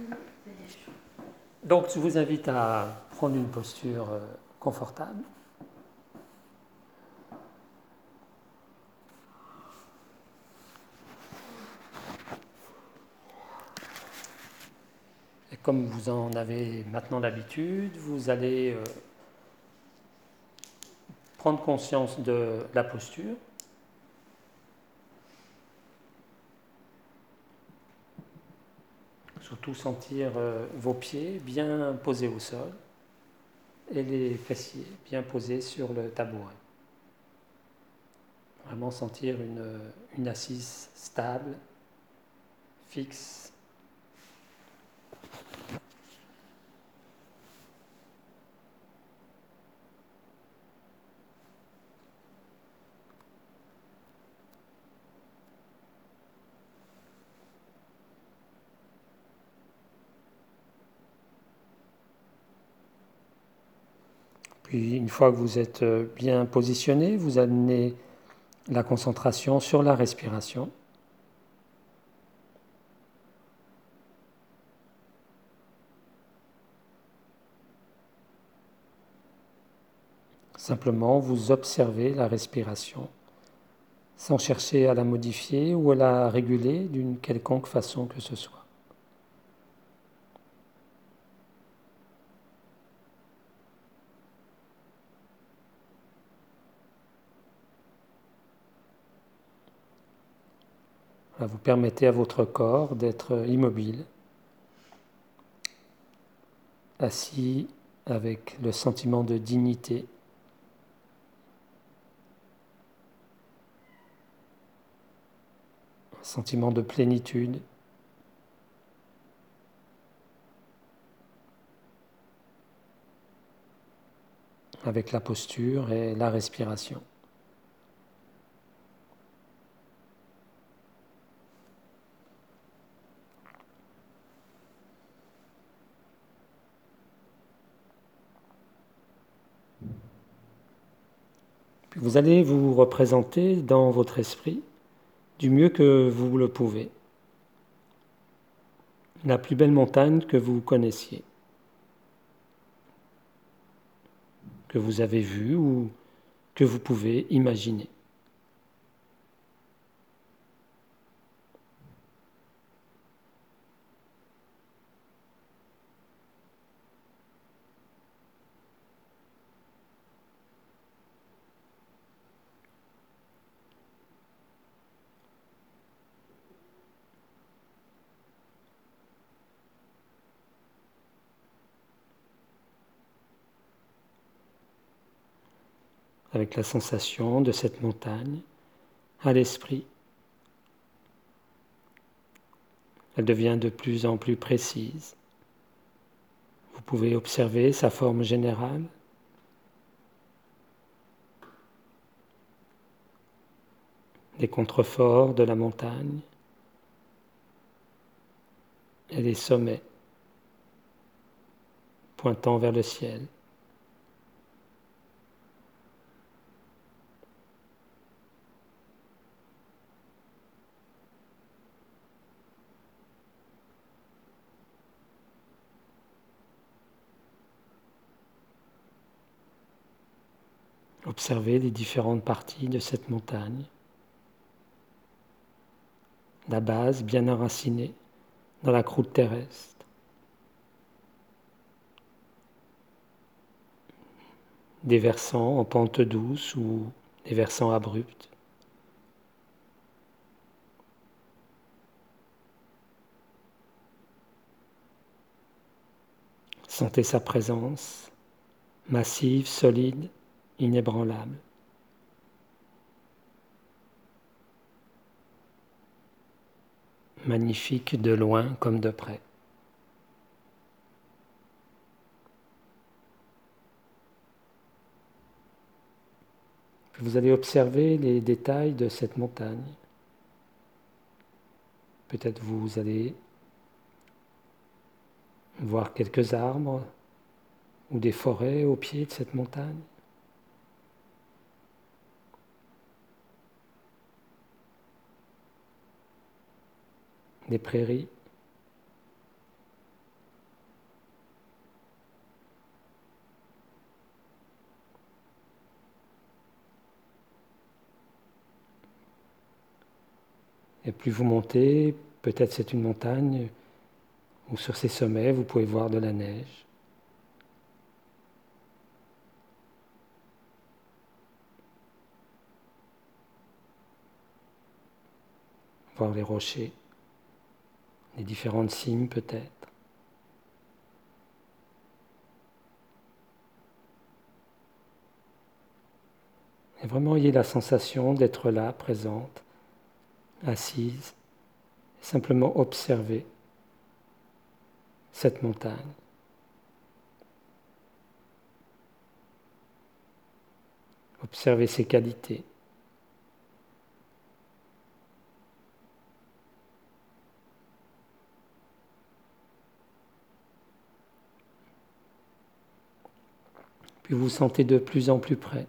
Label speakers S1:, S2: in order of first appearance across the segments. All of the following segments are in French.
S1: Donc, je vous invite à prendre une posture confortable. Et comme vous en avez maintenant l'habitude, vous allez prendre conscience de la posture. Surtout sentir vos pieds bien posés au sol et les fessiers bien posés sur le tabouret. Vraiment sentir une assise stable, fixe. Puis une fois que vous êtes bien positionné, vous amenez la concentration sur la respiration. Simplement, vous observez la respiration sans chercher à la modifier ou à la réguler d'une quelconque façon que ce soit. Vous permettez à votre corps d'être immobile, assis avec le sentiment de dignité, un sentiment de plénitude, avec la posture et la respiration. Puis vous allez vous représenter dans votre esprit, du mieux que vous le pouvez, la plus belle montagne que vous connaissiez, que vous avez vue ou que vous pouvez imaginer. Avec la sensation de cette montagne à l'esprit. Elle devient de plus en plus précise. Vous pouvez observer sa forme générale, les contreforts de la montagne et les sommets pointant vers le ciel. Observez les différentes parties de cette montagne. La base bien enracinée dans la croûte terrestre. Des versants en pente douce ou des versants abrupts. Sentez sa présence, massive, solide, inébranlable. Magnifique de loin comme de près. Puis vous allez observer les détails de cette montagne. Peut-être vous allez voir quelques arbres ou des forêts au pied de cette montagne. Des prairies. Et plus vous montez, peut-être c'est une montagne, ou sur ces sommets, vous pouvez voir de la neige. Voir les rochers, les différentes cimes peut-être. Et vraiment ayez la sensation d'être là, présente, assise, simplement observer cette montagne. Observez ses qualités. Puis vous vous sentez de plus en plus près.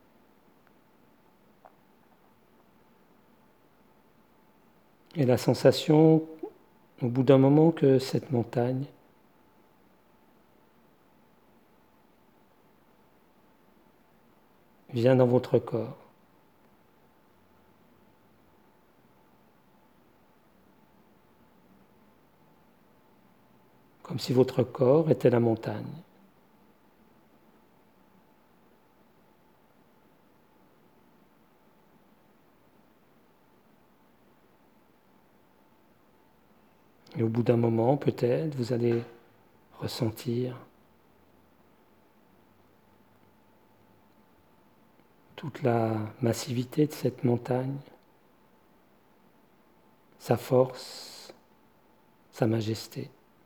S1: Et la sensation, au bout d'un moment, que cette montagne vient dans votre corps. Comme si votre corps était la montagne. Et au bout d'un moment, peut-être, vous allez ressentir toute la massivité de cette montagne, sa force, sa majesté.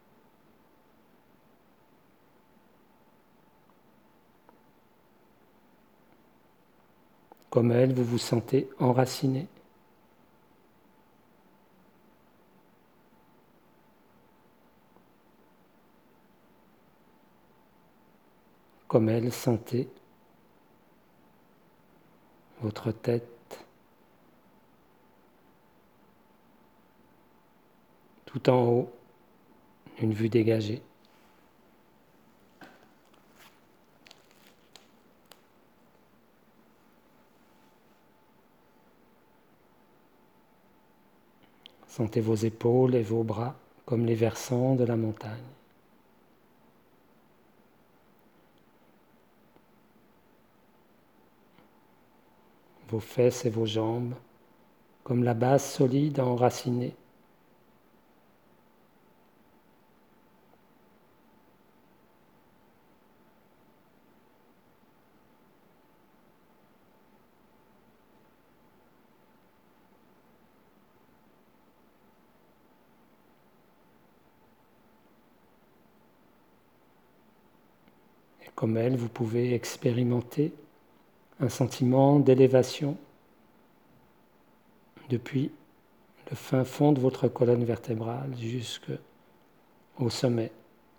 S1: Comme elle, vous vous sentez enraciné. Comme elle, sentez votre tête tout en haut, une vue dégagée. Sentez vos épaules et vos bras comme les versants de la montagne. Vos fesses et vos jambes comme la base solide enracinée. Et comme elle, vous pouvez expérimenter un sentiment d'élévation depuis le fin fond de votre colonne vertébrale jusqu'au sommet.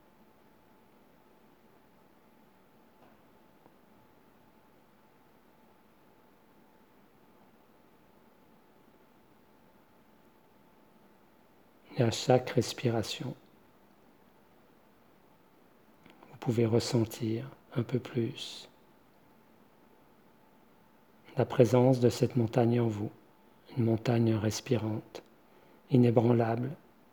S1: Et à chaque respiration, vous pouvez ressentir un peu plus la présence de cette montagne en vous, une montagne respirante, inébranlable.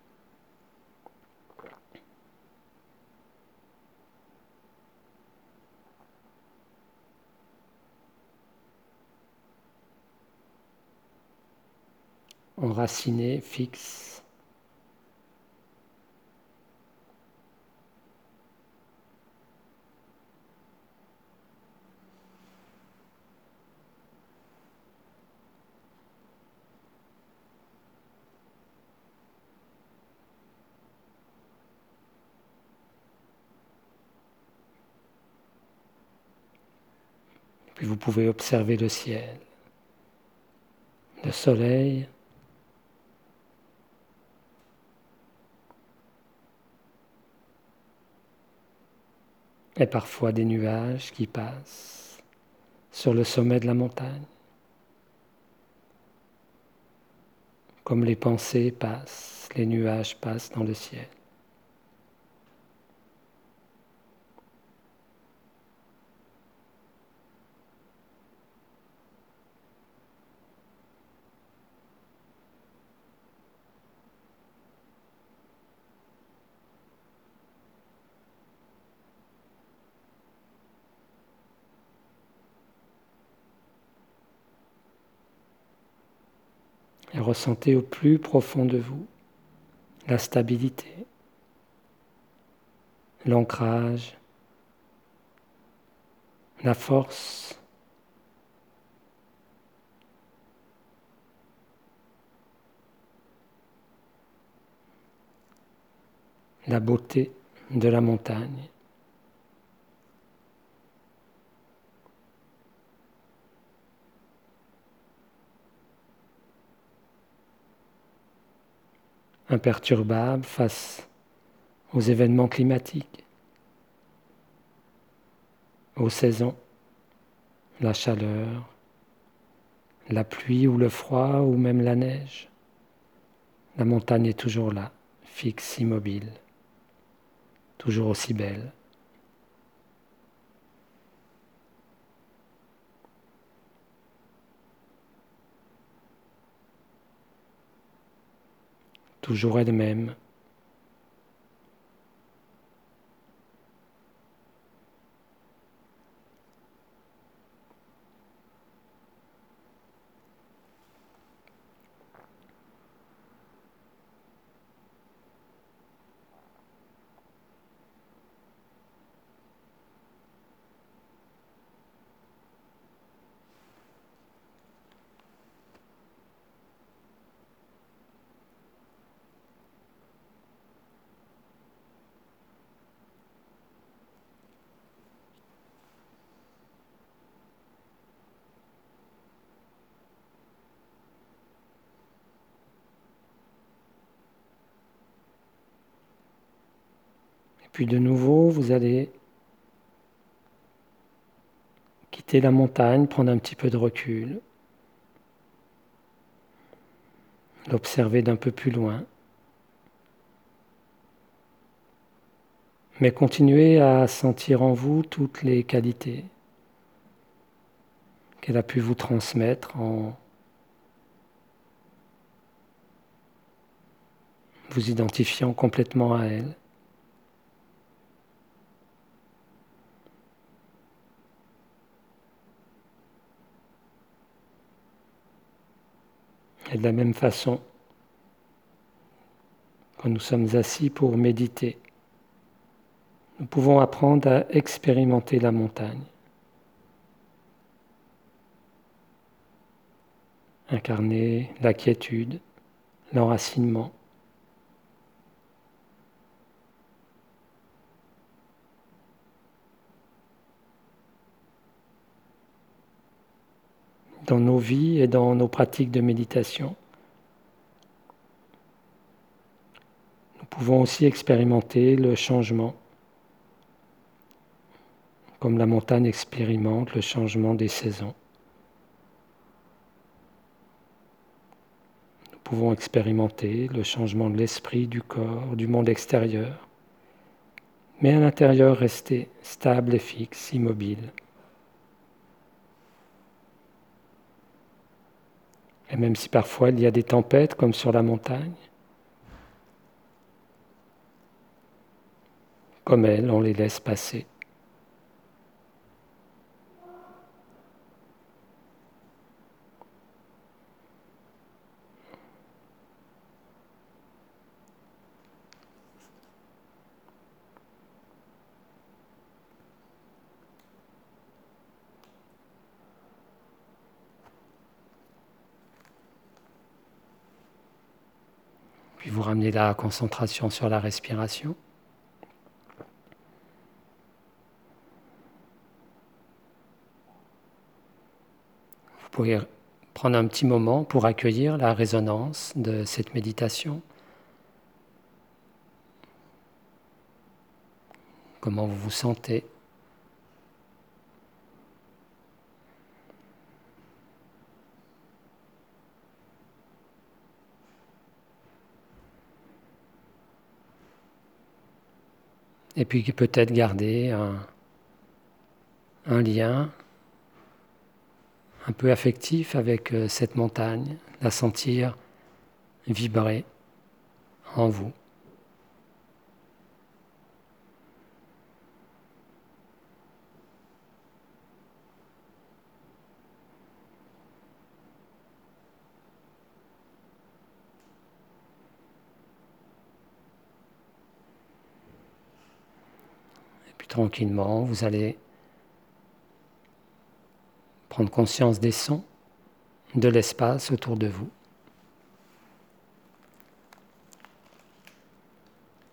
S1: Enracinée, fixe. Puis vous pouvez observer le ciel, le soleil, et parfois des nuages qui passent sur le sommet de la montagne. Comme les pensées passent, les nuages passent dans le ciel. ressentez au plus profond de vous la stabilité, l'ancrage, la force, la beauté de la montagne. Imperturbable face aux événements climatiques, aux saisons, la chaleur, la pluie ou le froid ou même la neige. La montagne est toujours là, fixe, immobile, toujours aussi belle. Toujours elle-même. Et puis de nouveau, vous allez quitter la montagne, prendre un petit peu de recul, l'observer d'un peu plus loin, mais continuez à sentir en vous toutes les qualités qu'elle a pu vous transmettre en vous identifiant complètement à elle. Et de la même façon, quand nous sommes assis pour méditer, nous pouvons apprendre à expérimenter la montagne, incarner la quiétude, l'enracinement. Dans nos vies et dans nos pratiques de méditation. Nous pouvons aussi expérimenter le changement, comme la montagne expérimente le changement des saisons. Nous pouvons expérimenter le changement de l'esprit, du corps, du monde extérieur, mais à l'intérieur rester stable et fixe, immobile. Et même si parfois il y a des tempêtes comme sur la montagne, comme elle, on les laisse passer. Puis vous ramenez la concentration sur la respiration. Vous pouvez prendre un petit moment pour accueillir la résonance de cette méditation. Comment vous vous sentez? Et puis peut-être garder un lien un peu affectif avec cette montagne, la sentir vibrer en vous. tranquillement, vous allez prendre conscience des sons, de l'espace autour de vous.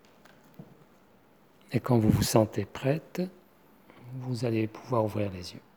S1: Et quand vous vous sentez prête, vous allez pouvoir ouvrir les yeux.